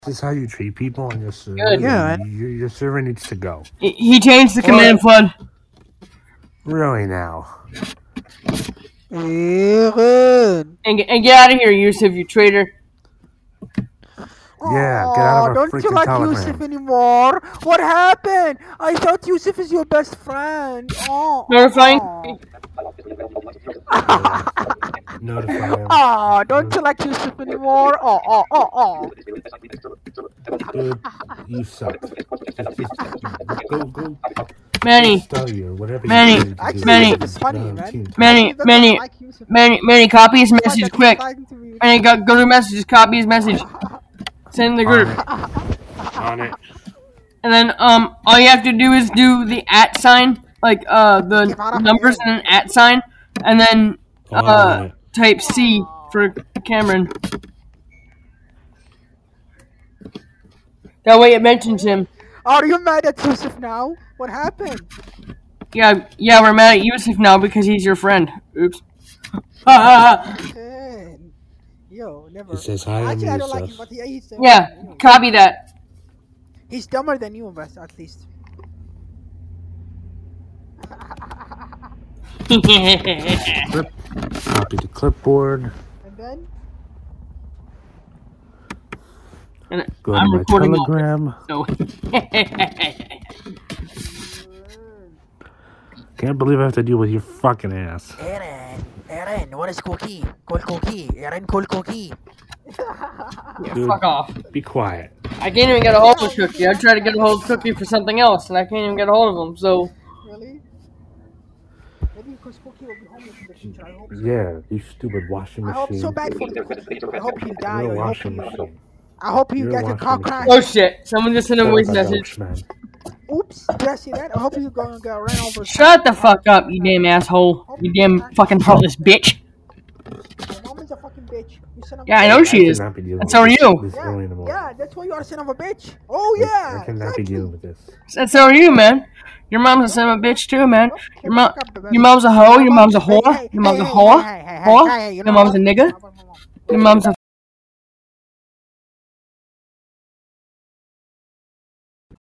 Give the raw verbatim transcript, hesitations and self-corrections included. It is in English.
This is how you treat people on your server. Good. Yeah. Your, your server needs to go. He- He changed the command flood. Really now. Aaron. And, get- and get out of here, Yusuf, you traitor. Yeah, get out of our Don't freaking you like telegram. Yusuf anymore? What happened? I thought Yusuf is your best friend. Oh, Notifying. oh. Notify him. Oh, don't you like Yusuf anymore? Oh, oh, oh, oh. Dude, you suck. Just, just, go, go. Manny, Study or whatever Manny, you need to I do. think Manny. Yusuf is funny, No, man. team. Manny, He doesn't Manny, like Yusuf. Manny, Manny, copy his He's message like quick. talking to me. Manny, go, go to messages, copy his message. Send in the group. On it. And then um, all you have to do is do the at sign, like uh the numbers and an at sign, and then On uh it. type C for Cameron. That way it mentions him. Are you mad at Yusuf now? What happened? Yeah, yeah, we're mad at Yusuf now because he's your friend. Oops. yeah, Man. Yo, never. He says hi, I'm Actually, I don't like him, Yusuf. but he, he's, uh, copy that. he's dumber than you, but at least. Clip. Copy the clipboard. And then? And Go I'm to my recording all telegram. So. Can't believe I have to deal with your fucking ass. Aaron, Aaron, what is cookie? Call cookie. Aaron, call cookie. Yeah, Dude. fuck off. Be quiet. I can't even get a hold of Cookie. I tried to get a hold of Cookie for something else, and I can't even get a hold of him, so... Really? Maybe because cookie will be homeless in the future. I hope so. Yeah, you stupid washing I machine. hope so bad for the cookie. I hope you die. You're a I hope washing you, machine. I hope you You're a get a washing car machine. crash. Oh shit, someone just sent a voice Shut up, message. man. Oops, did I see that? I hope you go and get ran over. Shut the fuck up, you damn asshole. You damn fucking heartless bitch. Your mom is a fucking bitch. You son of a Yeah, I bitch. know she is. cannot be dealing And with so are this- you. This Yeah, early in the morning. yeah, that's why you are a son of a bitch. Oh I- yeah. I cannot be exactly. dealing with this. And so are you, man. Your mom's a son of a bitch too, man. Well, Your mom, shut up, your mom's a hoe. Your mom's a Hey, whore. hey, Your mom's a hey, whore. hey, hey, hey, Whore. hey, hey, you Your know mom's a what? nigga. Your mom's a